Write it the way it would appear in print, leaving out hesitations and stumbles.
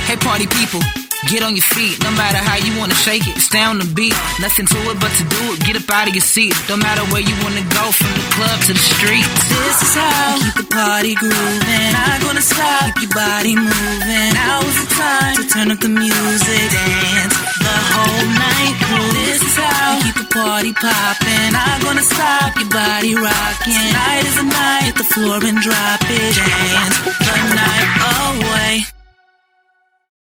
Hey party people, get on your feet. No matter how you wanna shake it, stay on the beat. Nothing to it but to do it, get up out of your seat. Don't matter where you wanna go, from the club to the street. This is how we keep the party grooving. Not gonna stop, keep your body moving. Now is the time to turn up the music, dance the whole night through. This is how we keep the party popping. Not gonna stop, your body rocking. Tonight is the night, hit the floor and drop it. Dance the night away.